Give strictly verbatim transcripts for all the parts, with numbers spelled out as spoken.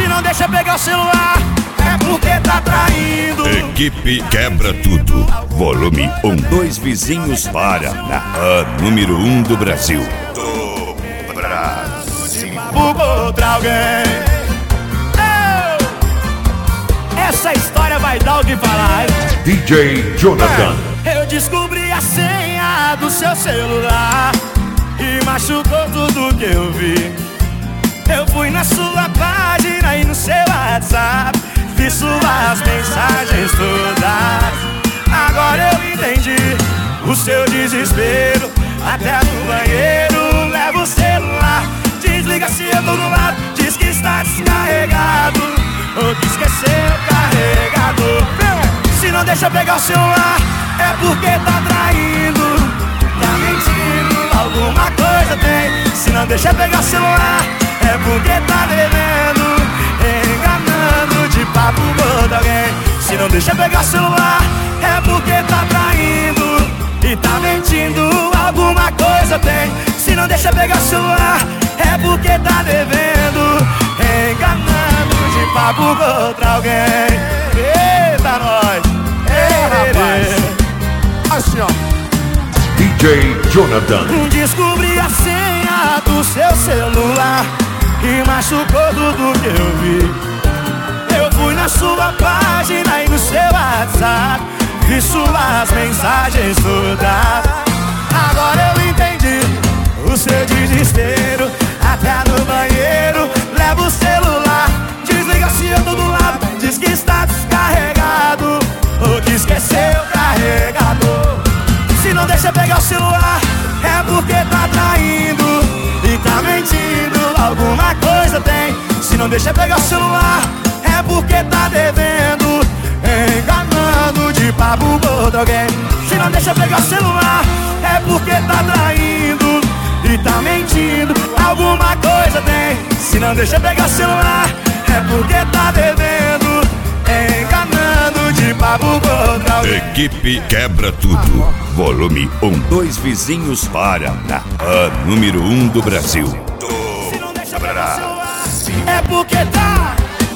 não deixa pegar o celular, é porque tá traindo. Equipe Quebra Tudo, volume um. Dois vizinhos para na A número um do Brasil. Do Brasil. Por outra alguém. Essa história vai dar o que falar, hein? D J Jonathan. Eu descobri a senha do seu celular e machucou tudo que eu vi. Eu fui na sua página e no seu WhatsApp, vi suas mensagens todas. Agora eu entendi o seu desespero. Até no banheiro leva o celular, desliga se eu tô do lado, diz que está descarregado ou que esqueceu o carregador. Se não deixa pegar o celular, é porque tá traindo, tá mentindo, alguma coisa tem. Se não deixa pegar o celular, é porque tá devendo, enganando de papo com alguém. Se não deixa pegar o celular, é porque tá traindo e tá mentindo, alguma coisa tem. Se não deixa pegar o celular, é porque tá devendo, enganando de papo com outra alguém. Eita nós, ei, rapaz, assim ó. D J Jonathan. Descobri a senha do seu celular e machucou tudo que eu vi. Eu fui na sua página e no seu WhatsApp, vi suas mensagens todas. Agora eu entendi o seu desespero. Até no banheiro leva o celular, desliga se eu tô do lado, diz que está descarregado ou que esqueceu o carregador. Se não deixa pegar o celular, é porque tá traindo e tá mentindo, alguma coisa tem. Se não deixa pegar o celular, é porque tá devendo, enganando de papo com outro alguém. Se não deixa pegar o celular, é porque tá traindo e tá mentindo, alguma coisa tem. Se não deixa pegar o celular, é porque tá devendo, enganando de papo com outro alguém. Equipe Quebra Tudo, volume um. Dois vizinhos para na A número um do Brasil. Do Brasil. É porque tá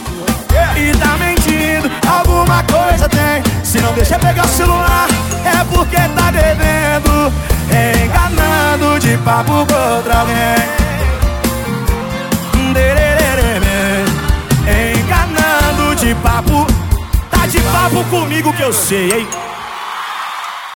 e tá mentindo, alguma coisa tem. Se não deixa pegar o celular, é porque tá devendo, enganando de papo com outra alguém. Enganando de papo, tá de papo comigo que eu sei, hein?